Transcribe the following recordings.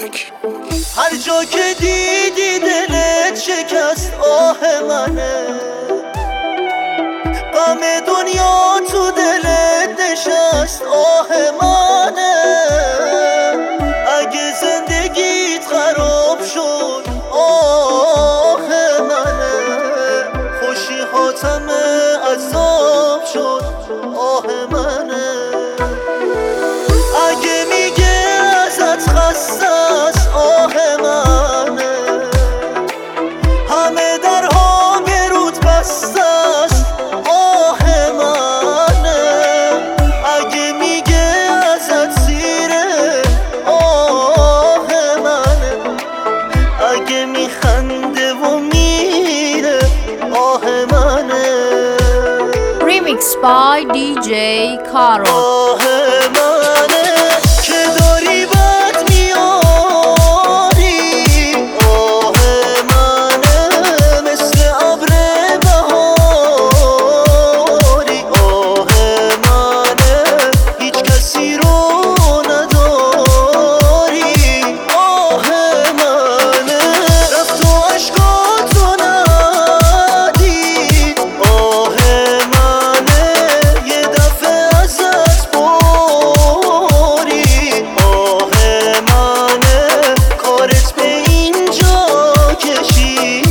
هر جا که دیدی دلت شکست آه منه، غم دنیا تو دلت نشست آه منه. اگه زندگیت خراب شد آه منه، خوشی حاتمه عذاب شد آه منه. اگه میگه ازت خسته است آه منه، همه درها گرود بسته است آه منه. اگه میگه ازت سیره آه منه، اگه میخنده و میره آه منه. Remix by DJ Karo. آه منه که داری بد میاری، آه منه مثل ابر بهاری، آه منه هیچ کسی رو نداری، آه منه رفت و عشقاتو ندید، آه منه یه دفعه ازت برید، آه منه کارت به اینجا کشید.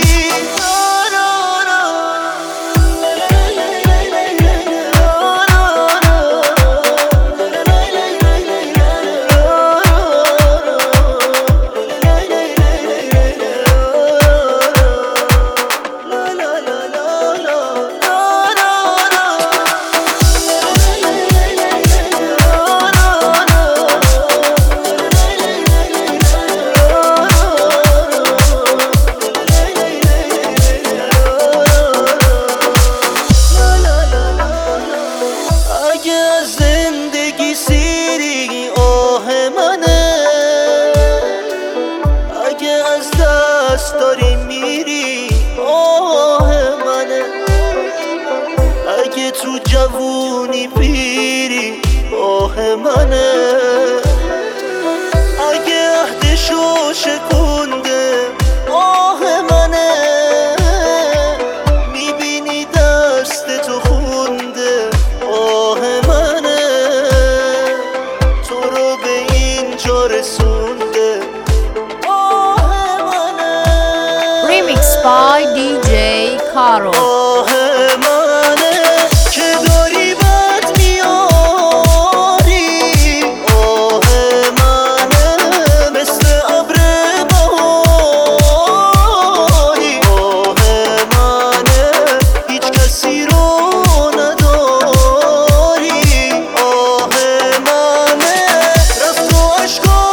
اگه از زندگی سیری آه منه، اگه از دست داری میری آه منه، اگه تو جوونی پیری آه منه، اگه عهدشو شکونده آه منه، میبینی دست تو خونده آه منه، تو رو به اینجا رسونده آه منه. Remix by DJ Karo. آه منه که داری بد میاری، آه منه مثل ابر بهاری، آه منه هیچ کسی رو نداری، آه منه رفت و عشقاتو